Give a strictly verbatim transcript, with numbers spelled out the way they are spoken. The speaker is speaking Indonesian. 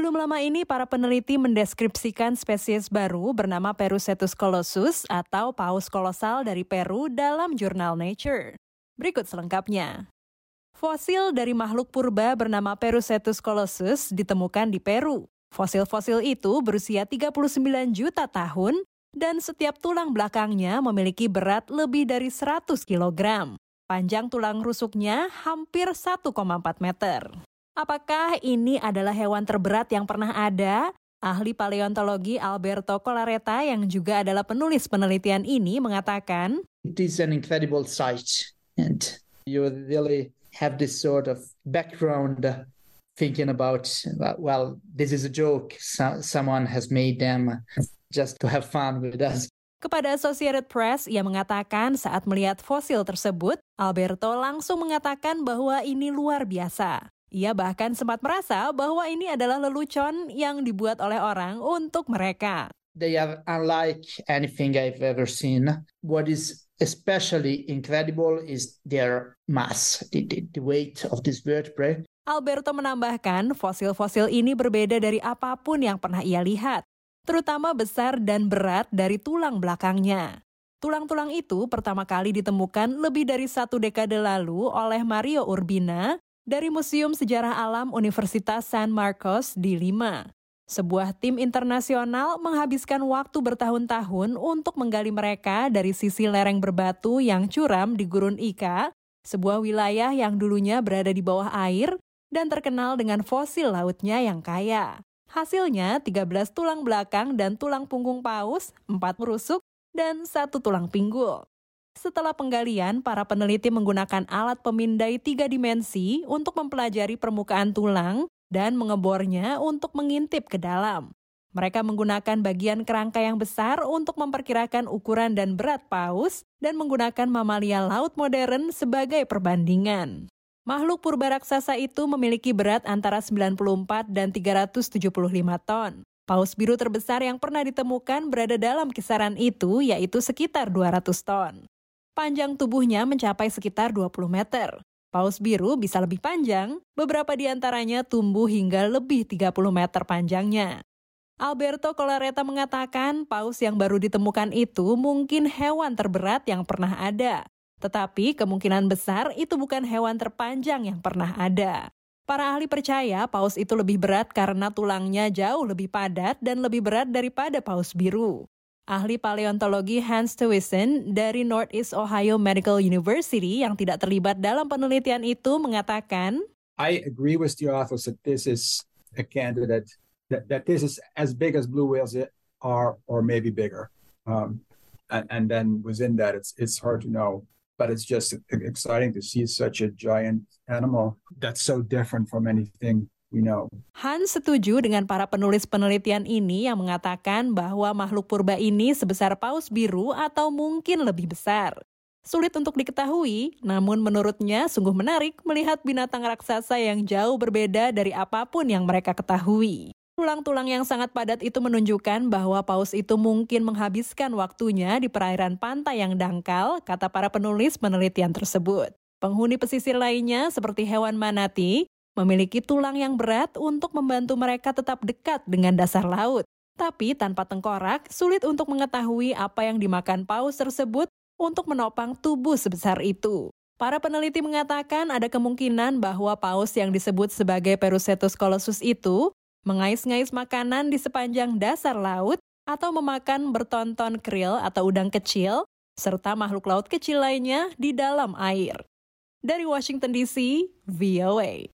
Belum lama ini para peneliti mendeskripsikan spesies baru bernama Perucetus colossus atau paus kolosal dari Peru dalam jurnal Nature. Berikut selengkapnya. Fosil dari makhluk purba bernama Perucetus colossus ditemukan di Peru. Fosil-fosil itu berusia tiga puluh sembilan juta tahun dan setiap tulang belakangnya memiliki berat lebih dari seratus kilogram. Panjang tulang rusuknya hampir satu koma empat meter. Apakah ini adalah hewan terberat yang pernah ada? Ahli paleontologi Alberto Colareta yang juga adalah penulis penelitian ini mengatakan, "It is an incredible sight and you really have this sort of background thinking about, well, this is a joke. So, someone has made them just to have fun with us." Kepada Associated Press, ia mengatakan saat melihat fosil tersebut, Alberto langsung mengatakan bahwa ini luar biasa. Ia bahkan sempat merasa bahwa ini adalah lelucon yang dibuat oleh orang untuk mereka. They are unlike anything I've ever seen. What is especially incredible is their mass, the, the, the weight of this vertebrae. Alberto menambahkan, fosil-fosil ini berbeda dari apapun yang pernah ia lihat, terutama besar dan berat dari tulang belakangnya. Tulang-tulang itu pertama kali ditemukan lebih dari satu dekade lalu oleh Mario Urbina dari Museum Sejarah Alam Universitas San Marcos di Lima. Sebuah tim internasional menghabiskan waktu bertahun-tahun untuk menggali mereka dari sisi lereng berbatu yang curam di Gurun Ica, sebuah wilayah yang dulunya berada di bawah air dan terkenal dengan fosil lautnya yang kaya. Hasilnya tiga belas tulang belakang dan tulang punggung paus, empat rusuk, dan satu tulang pinggul. Setelah penggalian, para peneliti menggunakan alat pemindai tiga dimensi untuk mempelajari permukaan tulang dan mengebornya untuk mengintip ke dalam. Mereka menggunakan bagian kerangka yang besar untuk memperkirakan ukuran dan berat paus dan menggunakan mamalia laut modern sebagai perbandingan. Makhluk purba raksasa itu memiliki berat antara sembilan puluh empat dan tiga ratus tujuh puluh lima ton. Paus biru terbesar yang pernah ditemukan berada dalam kisaran itu, yaitu sekitar dua ratus ton. Panjang tubuhnya mencapai sekitar dua puluh meter. Paus biru bisa lebih panjang, beberapa di antaranya tumbuh hingga lebih tiga puluh meter panjangnya. Alberto Colareta mengatakan paus yang baru ditemukan itu mungkin hewan terberat yang pernah ada. Tetapi kemungkinan besar itu bukan hewan terpanjang yang pernah ada. Para ahli percaya paus itu lebih berat karena tulangnya jauh lebih padat dan lebih berat daripada paus biru. Ahli paleontologi Hans Thewissen dari Northeast Ohio Medical University yang tidak terlibat dalam penelitian itu mengatakan, I agree with the authors that this is a candidate, that, that this is as big as blue whales are or maybe bigger. Um, and, and then within that, it's it's hard to know. But it's just exciting to see such a giant animal that's so different from anything we know. Hans setuju dengan para penulis penelitian ini yang mengatakan bahwa makhluk purba ini sebesar paus biru atau mungkin lebih besar. Sulit untuk diketahui, namun menurutnya sungguh menarik melihat binatang raksasa yang jauh berbeda dari apapun yang mereka ketahui. Tulang-tulang yang sangat padat itu menunjukkan bahwa paus itu mungkin menghabiskan waktunya di perairan pantai yang dangkal, kata para penulis penelitian tersebut. Penghuni pesisir lainnya, seperti hewan manatee, memiliki tulang yang berat untuk membantu mereka tetap dekat dengan dasar laut. Tapi tanpa tengkorak, sulit untuk mengetahui apa yang dimakan paus tersebut untuk menopang tubuh sebesar itu. Para peneliti mengatakan ada kemungkinan bahwa paus yang disebut sebagai Perucetus colossus itu mengais-ngais makanan di sepanjang dasar laut atau memakan bertonton krill atau udang kecil, serta makhluk laut kecil lainnya di dalam air. Dari Washington D C, V O A.